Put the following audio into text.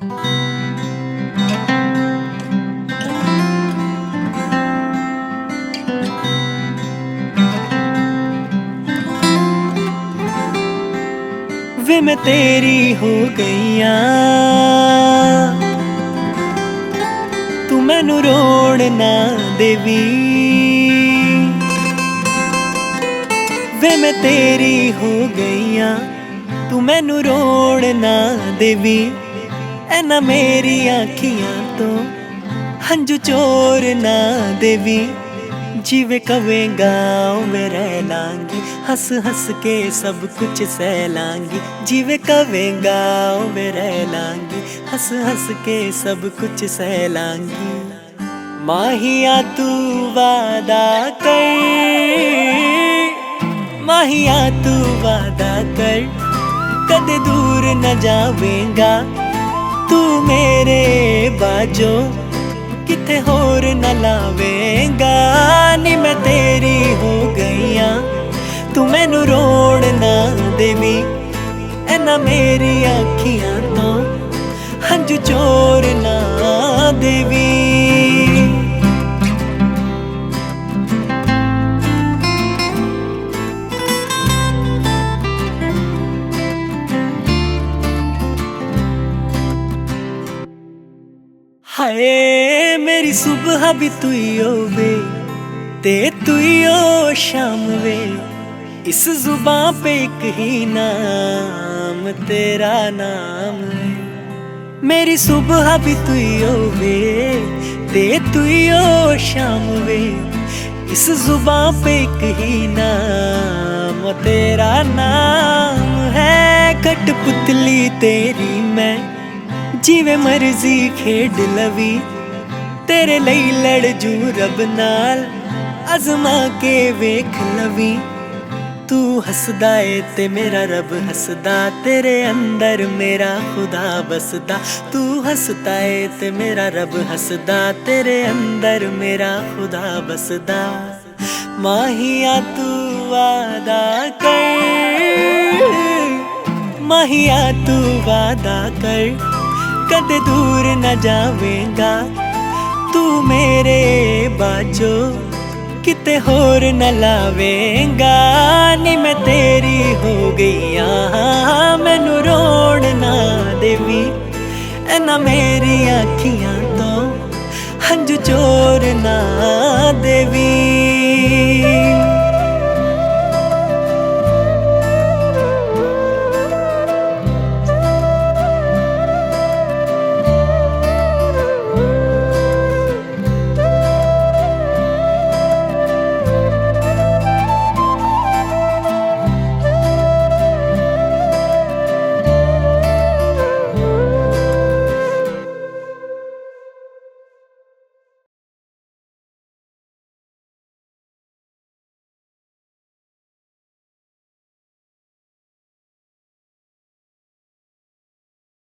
वे मैं तेरी हो गईया, तू मैनू रोण ना देवी। वे मैं तेरी हो गईया, तू मैनू रोण ना देवी। ऐना मेरी आखियां तो हंजू चोर ना देवी। जिवे कवेगा मैं रह लांगी, हंस हंस के सब कुछ सह लांगी। जिवे कवेगा मैं रह लांगी, हंस हंस के सब कुछ सह लांगी। माहिया तू वादा कर, माहिया तू वादा कर, कदे दूर न जावेगा तू मेरे बाजो, किथे होर न लावेगा। नी मैं तेरी हो गईया, तू मैनू रोण ना देवी। ऐना मेरी आखियां तो हंजू चोर ना देवी। हाय मेरी सुबह भी तू ही होवे ते तू ही हो शाम वे। इस जुबां पे एक ही नाम, तेरा नाम है। मेरी सुबह भी तू ही होवे ते तू ही हो शाम वे। इस जुबां पे एक ही नाम, तेरा नाम है। कठपुतली तेरी मैं, जिवे मर्जी खेड लवी। तेरे लई लड़ जू रब नाल, अजमा के वेख लवी। तू हसदा ए ते मेरा रब हसदा, तेरे अंदर मेरा खुदा बसदा। तू हसदा ए ते मेरा रब हसदा, तेरे अंदर मेरा खुदा बसदा। माहिया तू वादा कर, माहिया तू वादा कर, कदे दूर न जावेगा तू मेरे बाजो, किते होर न लावेगा। नी मैं तेरी हो गईया, मैनू रोण ना देवी। ऐना मेरी आखियां तो हंजू चोर ना देवी।